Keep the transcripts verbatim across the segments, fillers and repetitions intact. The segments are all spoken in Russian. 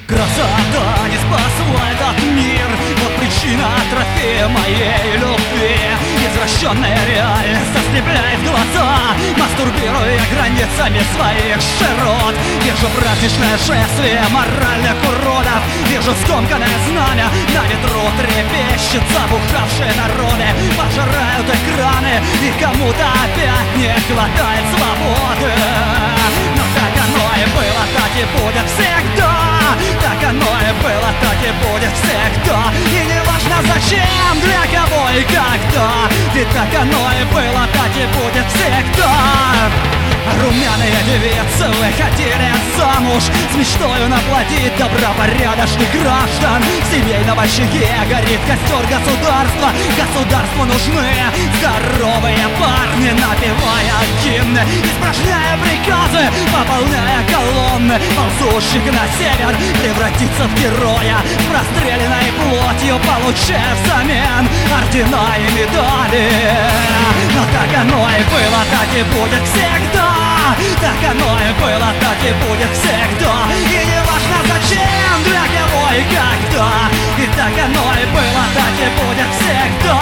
Красота не спасла этот мир, вот причина трофея моей любви. Извращенная реальность ослепляет глаза, мастурбируя границами своих широт. Вижу праздничное шествие моральных уродов, вижу скомканное знамя, на ветру трепещет забухавшие народы. Пожирают экраны, и кому-то опять не хватает свободы. Но так оно и было, так и будет всегда. Так оно и было, так и будет всегда. И не важно зачем, для кого и когда. Ведь так оно и было, так и будет всегда. Румяные девицы выходили замуж с мечтою наплодить добропорядочных граждан. В семейном очаге горит костер государства. Государству нужны здоровые парни, напевая гимны, испражняя приказы, пополняя колонны ползущих на север, превратиться в героя с простреленной плотью, получая взамен ордена и медали. Но так оно и было, так и будет всегда. Так оно и было, так и будет всегда. И не важно зачем, для кого и когда. И так оно и было, так и будет всегда.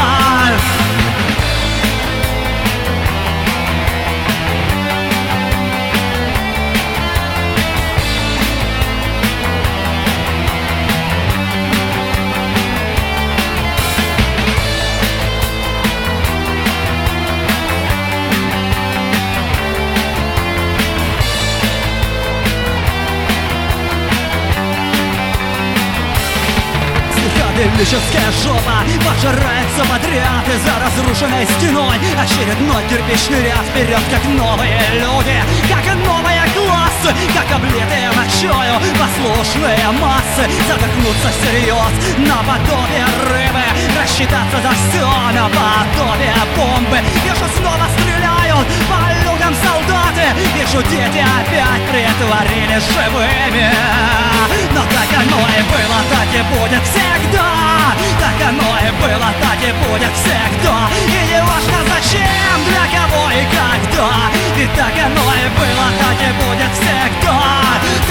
Психоделическая жопа пожирается подряд, и за разрушенной стеной очередной кирпичный ряд. Вперед, как новые люди, как новые классы, как облитые мочою послушные массы. Задохнуться всерьез наподобие рыбы, рассчитаться за все наподобие бомбы. Вижу, снова стреляют по людям солдаты, вижу, дети опять притворились живыми. Но так оно и было, так и будет всегда. Так оно и было, так и будет всегда. И не важно зачем, для кого и когда. Ведь так оно и было, так и будет всегда.